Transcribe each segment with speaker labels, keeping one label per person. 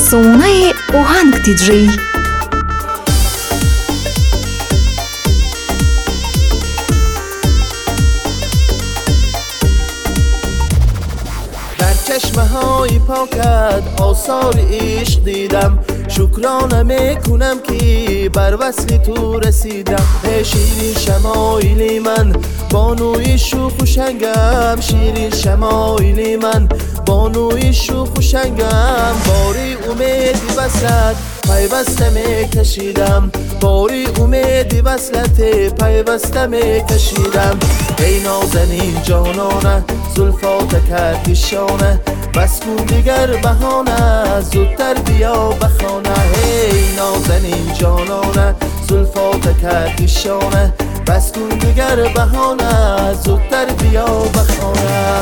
Speaker 1: صونای اوهنگ دیجی
Speaker 2: چشمه های پاکت آثار عشق دیدم، شکرانه میکنم که بر وصل تو رسیدم. شیرین شمایل من بانوی شوخ و شنگم، شیرین شمایل من بانوی شوخ و شنگم. باری امیدی وصلت پیوسته میکشیدم، باری امیدی وصلت پیوسته میکشیدم. ای نازنین جانانه زلفات کردی شانه، بس کن دیگر بهانه زودتر بیا بخانه. ای نازنین جانانه زلفات کردی شانه، بس کن دیگر بهانه زودتر بیا بخانه.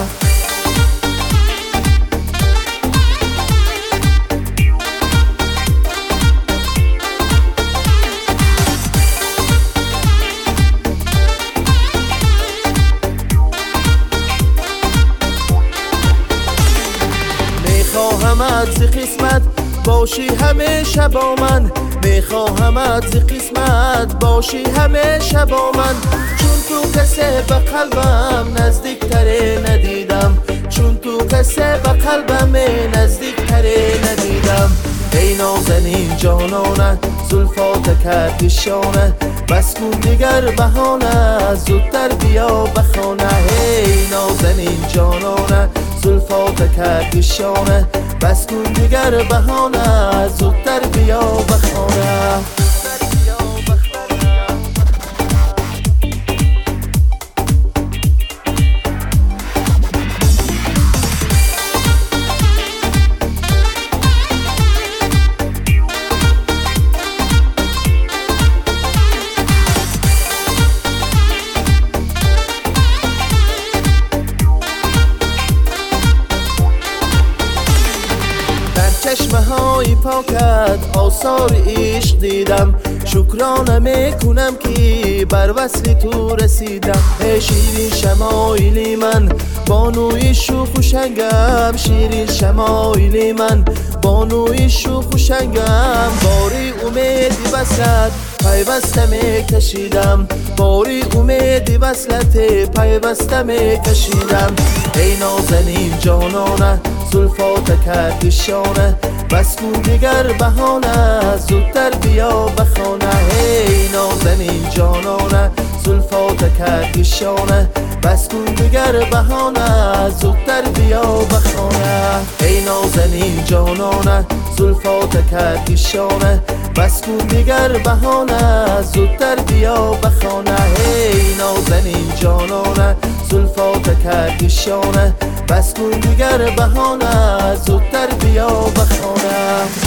Speaker 2: میخواهمت ز قسمت باشی همیشه با من، میخواهمت ز قسمت باشی همیشه با من. چون تو کسی به قلبم نزدیک تره ندیدم، چون تو کسی به قلبم نزدیک تره ندیدم. ای نازنین جانانه زلفات کردی شانه، بس کن دیگر بهانه زودتر بیا بخانه. ای نازنین جانانه زلفات کردی شانه، بس کن دیگر بهانه زودتر بیا بخانه. چشمه های پاکت آثار عشق دیدم، شکرانه میکنم که بر وصل تو رسیدم. شیرین شمایل من بانوی شوخ و شنگم، شیرین شمایل من بانوی شوخ و شنگم. باری امیدی وصلت پیوسته میکشیدم، باری امیدی وصلت پیوسته میکشیدم. ای نازنین جانانه زلفات کردی شانه، بس کن دیگر بهانه زودتر بیا بخانه. ای نازنین جانانه زلفات کردی شانه، بس کن دیگر بهانه زودتر بیا بخانه. ای نازنین جانانه زلفات کردی شانه، بس کن دیگر بهانه زودتر بیا بخانه. ای نازنین جانانه زلفات کردی شانه، بس کن دیگر بهانه زودتر بیا بخانه.